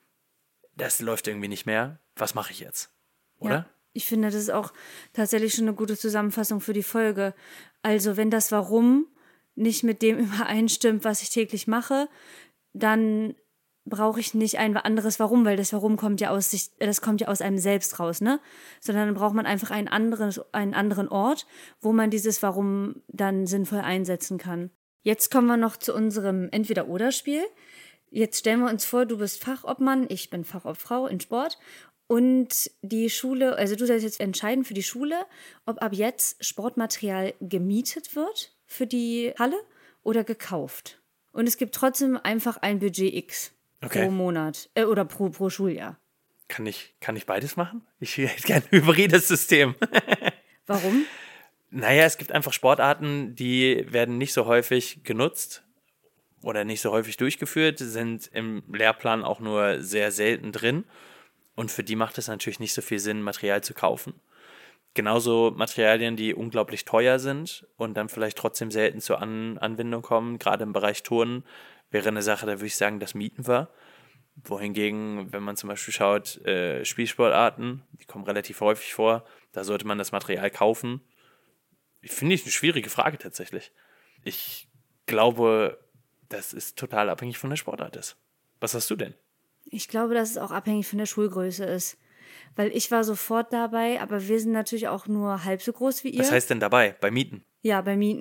das läuft irgendwie nicht mehr, was mache ich jetzt? Oder? Ja, ich finde, das ist auch tatsächlich schon eine gute Zusammenfassung für die Folge. Also wenn das Warum nicht mit dem übereinstimmt, was ich täglich mache, dann brauche ich nicht ein anderes Warum, weil das Warum kommt ja aus sich, das kommt ja aus einem selbst raus, ne? Sondern dann braucht man einfach einen anderen, einen anderen Ort, wo man dieses Warum dann sinnvoll einsetzen kann. Jetzt kommen wir noch zu unserem Entweder-Oder-Spiel. Jetzt stellen wir uns vor, du bist Fachobmann, ich bin Fachobfrau in Sport und die Schule, also du sollst jetzt entscheiden für die Schule, ob ab jetzt Sportmaterial gemietet wird für die Halle oder gekauft. Und es gibt trotzdem einfach ein Budget X Okay. pro Monat äh, oder pro, pro Schuljahr. Kann ich, kann ich beides machen? Ich hätte gerne ein hybrides System. Warum? Naja, es gibt einfach Sportarten, die werden nicht so häufig genutzt oder nicht so häufig durchgeführt, sind im Lehrplan auch nur sehr selten drin. Und für die macht es natürlich nicht so viel Sinn, Material zu kaufen. Genauso Materialien, die unglaublich teuer sind und dann vielleicht trotzdem selten zur An- Anwendung kommen, gerade im Bereich Turnen, wäre eine Sache, da würde ich sagen, das mieten wir. Wohingegen, wenn man zum Beispiel schaut, äh, Spielsportarten, die kommen relativ häufig vor, da sollte man das Material kaufen. Ich finde ich eine schwierige Frage tatsächlich. Ich glaube, das ist total abhängig von der Sportart ist. Was hast du denn? Ich glaube, dass es auch abhängig von der Schulgröße ist. Weil ich war sofort dabei, aber wir sind natürlich auch nur halb so groß wie ihr. Was heißt denn dabei, bei Mieten? Ja, bei Mieten.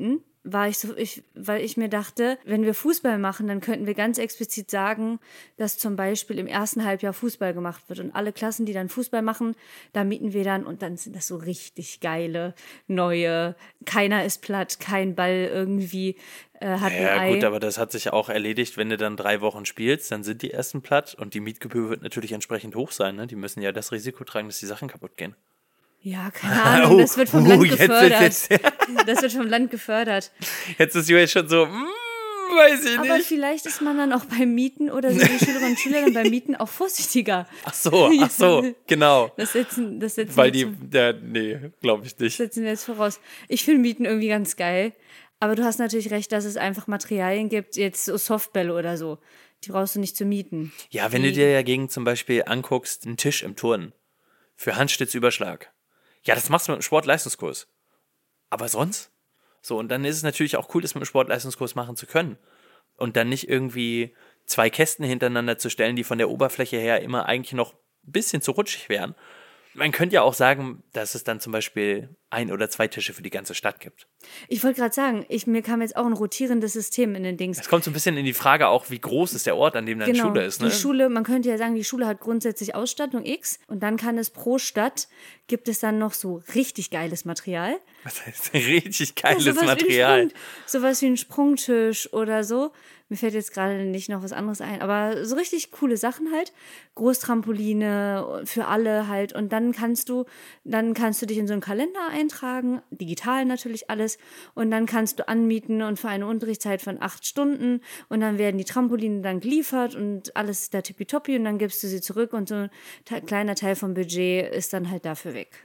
war ich so, ich, weil ich mir dachte, wenn wir Fußball machen, dann könnten wir ganz explizit sagen, dass zum Beispiel im ersten Halbjahr Fußball gemacht wird und alle Klassen, die dann Fußball machen, da mieten wir dann und dann sind das so richtig geile, neue, keiner ist platt, kein Ball irgendwie äh, hat Ja, ein Ei. gut, aber das hat sich auch erledigt, wenn du dann drei Wochen spielst, dann sind die ersten platt und die Mietgebühr wird natürlich entsprechend hoch sein, ne? Die müssen ja das Risiko tragen, dass die Sachen kaputt gehen. Ja, keine Ahnung, das wird vom Oh, Land jetzt- gefördert. jetzt- jetzt- Das wird vom Land gefördert. Jetzt ist Joel schon so, mm, weiß ich Aber nicht. vielleicht ist man dann auch beim Mieten oder sind die Schülerinnen und Schüler dann beim Mieten auch vorsichtiger. Ach so, ach so, genau. Das setzen, das setzen, Weil wir, die, jetzt, der, nee, glaube ich nicht. setzen wir jetzt voraus. Ich finde Mieten irgendwie ganz geil. Aber du hast natürlich recht, dass es einfach Materialien gibt, jetzt so Softbälle oder so. Die brauchst du nicht zu mieten. Ja, wenn Die- du dir dagegen zum Beispiel anguckst, einen Tisch im Turnen für Handstützüberschlag. Ja, das machst du mit einem Sportleistungskurs. Aber sonst? So, und dann ist es natürlich auch cool, das mit einem Sportleistungskurs machen zu können. Und dann nicht irgendwie zwei Kästen hintereinander zu stellen, die von der Oberfläche her immer eigentlich noch ein bisschen zu rutschig wären. Man könnte ja auch sagen, dass es dann zum Beispiel ein oder zwei Tische für die ganze Stadt gibt. Ich wollte gerade sagen, ich, mir kam jetzt auch ein rotierendes System in den Dings. Es kommt so ein bisschen in die Frage auch, wie groß ist der Ort, an dem deine Genau, Schule ist. Ne? die Schule, man könnte ja sagen, die Schule hat grundsätzlich Ausstattung X und dann kann es pro Stadt, gibt es dann noch so richtig geiles Material. Das heißt, richtig geiles Ja, sowas Material. Wie ein Sprung, sowas wie ein Sprungtisch oder so. Mir fällt jetzt gerade nicht noch was anderes ein, aber so richtig coole Sachen halt. Großtrampoline für alle halt. Und dann kannst du, dann kannst du dich in so einen Kalender eintragen, digital natürlich alles. Und dann kannst du anmieten und für eine Unterrichtszeit von acht Stunden. Und dann werden die Trampoline dann geliefert und alles ist da tippitoppi und dann gibst du sie zurück und so ein te- kleiner Teil vom Budget ist dann halt dafür weg.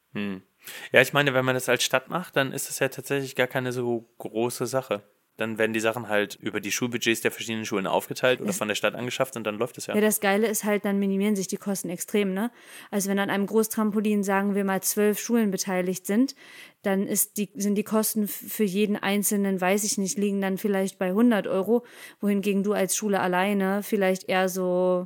Ja, ich meine, wenn man das als Stadt macht, dann ist das ja tatsächlich gar keine so große Sache. Dann werden die Sachen halt über die Schulbudgets der verschiedenen Schulen aufgeteilt oder von der Stadt angeschafft und dann läuft es ja. Ja, das Geile ist halt, dann minimieren sich die Kosten extrem, ne? Also wenn an einem Großtrampolin, sagen wir mal, zwölf Schulen beteiligt sind, dann ist die, sind die Kosten f- für jeden Einzelnen, weiß ich nicht, liegen dann vielleicht bei hundert Euro, wohingegen du als Schule alleine vielleicht eher so,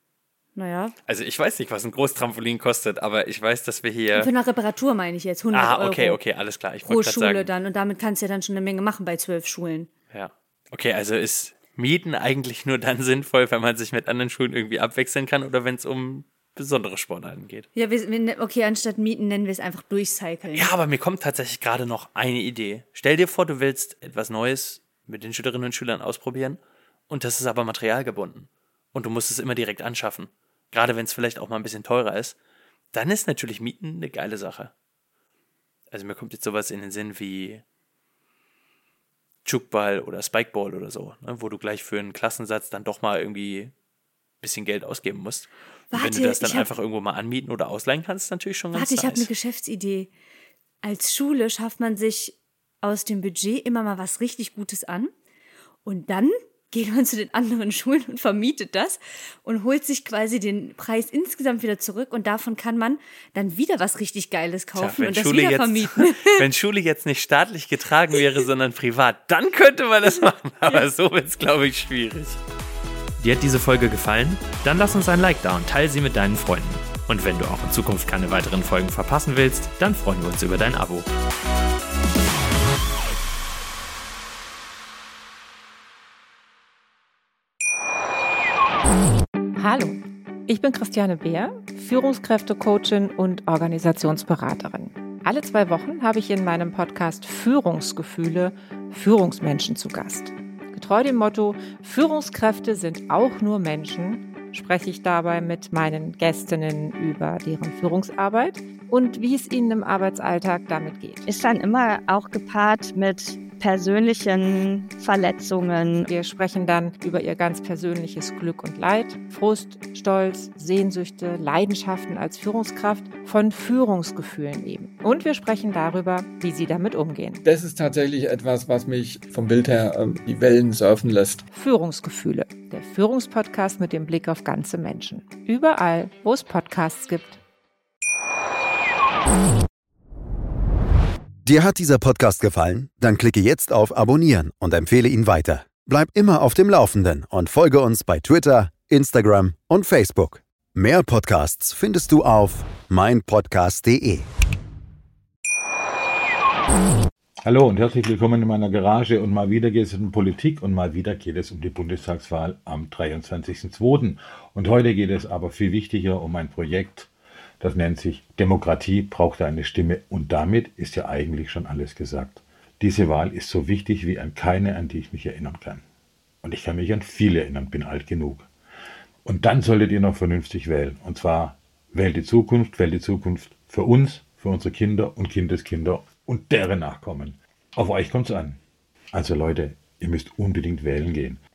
naja, Also ich weiß nicht, was ein Großtrampolin kostet, aber ich weiß, dass wir hier... für eine Reparatur meine ich jetzt, hundert Ah, okay, Euro okay, alles klar. Ich pro wollte Schule gerade sagen. dann und damit kannst du ja dann schon eine Menge machen bei zwölf Schulen. Ja. Okay, also ist Mieten eigentlich nur dann sinnvoll, wenn man sich mit anderen Schulen irgendwie abwechseln kann oder wenn es um besondere Sportarten geht. Ja, wir, wir, okay, anstatt Mieten nennen wir es einfach durchcyclen. Ja, aber mir kommt tatsächlich gerade noch eine Idee. Stell dir vor, du willst etwas Neues mit den Schülerinnen und Schülern ausprobieren und das ist aber materialgebunden und du musst es immer direkt anschaffen. Gerade wenn es vielleicht auch mal ein bisschen teurer ist, dann ist natürlich Mieten eine geile Sache. Also mir kommt jetzt sowas in den Sinn wie Jukeball oder Spikeball oder so, ne, wo du gleich für einen Klassensatz dann doch mal irgendwie ein bisschen Geld ausgeben musst. Und wenn Warte, du das dann ich hab- einfach irgendwo mal anmieten oder ausleihen kannst, ist natürlich schon ganz Warte, ich habe eine nice. Geschäftsidee. Als Schule schafft man sich aus dem Budget immer mal was richtig Gutes an und dann geht man zu den anderen Schulen und vermietet das und holt sich quasi den Preis insgesamt wieder zurück und davon kann man dann wieder was richtig Geiles kaufen Tja, wenn, und das Schule wieder jetzt, vermieten. wenn Schule jetzt nicht staatlich getragen wäre, sondern privat, dann könnte man das machen. Aber so wird es, glaube ich, schwierig. Dir hat diese Folge gefallen? Dann lass uns ein Like da und teile sie mit deinen Freunden. Und wenn du auch in Zukunft keine weiteren Folgen verpassen willst, dann freuen wir uns über dein Abo. Hallo, ich bin Christiane Beer, Führungskräftecoachin und Organisationsberaterin. Alle zwei Wochen habe ich in meinem Podcast Führungsgefühle Führungsmenschen zu Gast. Getreu dem Motto, Führungskräfte sind auch nur Menschen, spreche ich dabei mit meinen Gästinnen über deren Führungsarbeit und wie es ihnen im Arbeitsalltag damit geht. Ist dann immer auch gepaart mit persönlichen Verletzungen. Wir sprechen dann über ihr ganz persönliches Glück und Leid, Frust, Stolz, Sehnsüchte, Leidenschaften als Führungskraft, von Führungsgefühlen eben. Und wir sprechen darüber, wie sie damit umgehen. Das ist tatsächlich etwas, was mich vom Bild her ähm, die Wellen surfen lässt. Führungsgefühle, der Führungspodcast mit dem Blick auf ganze Menschen. Überall, wo es Podcasts gibt. Dir hat dieser Podcast gefallen? Dann klicke jetzt auf Abonnieren und empfehle ihn weiter. Bleib immer auf dem Laufenden und folge uns bei Twitter, Instagram und Facebook. Mehr Podcasts findest du auf mein podcast punkt de. Hallo und herzlich willkommen in meiner Garage. Und mal wieder geht es um Politik und mal wieder geht es um die Bundestagswahl am dreiundzwanzigsten zweiten Und heute geht es aber viel wichtiger um ein Projekt, das nennt sich Demokratie braucht eine Stimme. Und damit ist ja eigentlich schon alles gesagt. Diese Wahl ist so wichtig wie an keine, an die ich mich erinnern kann. Und ich kann mich an viele erinnern, bin alt genug. Und dann solltet ihr noch vernünftig wählen. Und zwar wählt die Zukunft, wählt die Zukunft für uns, für unsere Kinder und Kindeskinder und deren Nachkommen. Auf euch kommt's an. Also Leute, ihr müsst unbedingt wählen gehen.